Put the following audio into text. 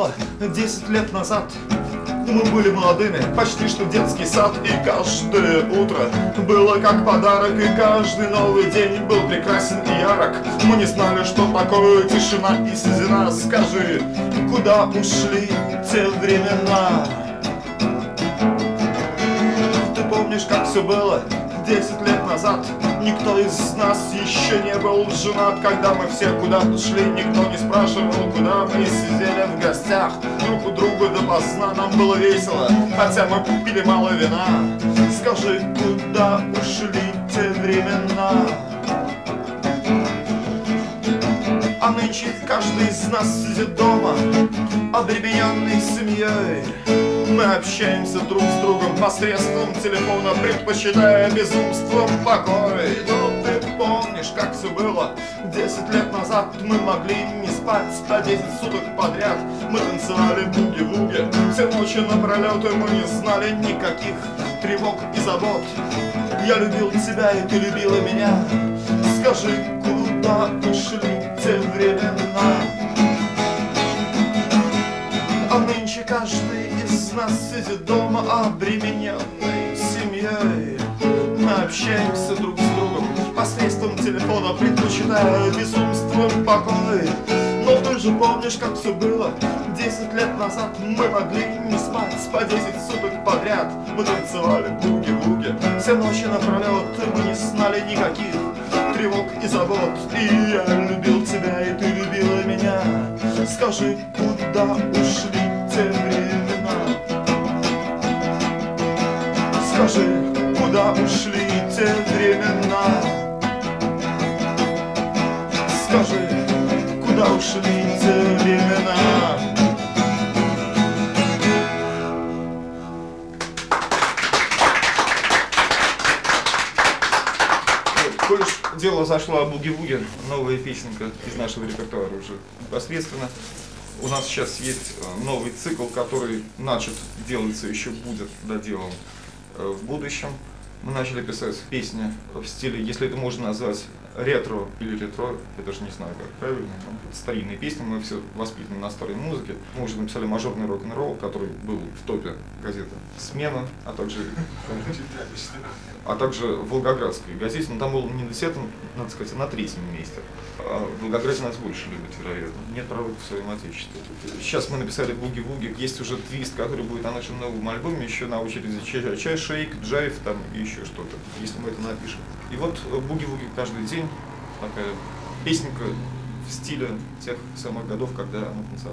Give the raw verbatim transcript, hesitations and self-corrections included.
было десять лет назад. Мы были молодыми, почти что детский сад. И каждое утро было как подарок, и каждый новый день был прекрасен и ярок. Мы не знали, что такое тишина и седина. Скажи, куда ушли те времена? Ты помнишь, как все было десять лет назад? Никто из нас еще не был женат. Когда мы все куда-то шли, никто не спрашивал, куда. Мы сидели в гостях друг у друга допоздна. Нам было весело, хотя мы пили мало вина. Скажи, куда ушли те времена? А нынче каждый из нас сидит дома, обремененный семьей. Мы общаемся друг с другом посредством телефона, предпочитая безумством покой. Но ты помнишь, как все было десять лет назад? Мы могли не спать по десять суток подряд. Мы танцевали буги-вуги все ночи напролет, и мы не знали никаких тревог и забот. Я любил тебя, и ты любила меня. Скажи, куда ушли те времена? А нынче каждый из нас сидит дома, обремененный семьей. Мы общаемся друг с другом посредством телефона, предпочитая безумством покой. Но ты же помнишь, как все было десять лет назад? Мы могли не спать по десять суток подряд. Мы танцевали буги-вуги все ночи напролет, и мы не знали никаких тревог и забот. И я любил тебя, и ты любила меня. Скажи, куда ушли те времена? Скажи, куда ушли те времена? Скажи, куда ушли те времена? Коль уж дело зашло о буги-вуге, новая песенка из нашего репертуара уже непосредственно. У нас сейчас есть новый цикл, который начат, делается, еще будет доделан в будущем. Мы начали писать песни в стиле, если это можно назвать ретро или ретро, я даже не знаю, как правильно. Старинные песни, мы все воспитаны на старой музыке. Мы уже написали мажорный рок-н-ролл, который был в топе газеты «Смена», а также, а также в Волгоградской газете, но там был не на десятом, надо сказать, а на третьем месте. А в Волгограде нас больше любят, вероятно. Нет пророка в своем отечестве. Сейчас мы написали буги-вуги, есть уже твист, который будет на нашем новом альбоме, еще на очереди чай, шейк, джайв там и еще что-то, если мы это напишем. И вот буги-вуги каждый день, такая песенка в стиле тех самых годов, когда она танцевала.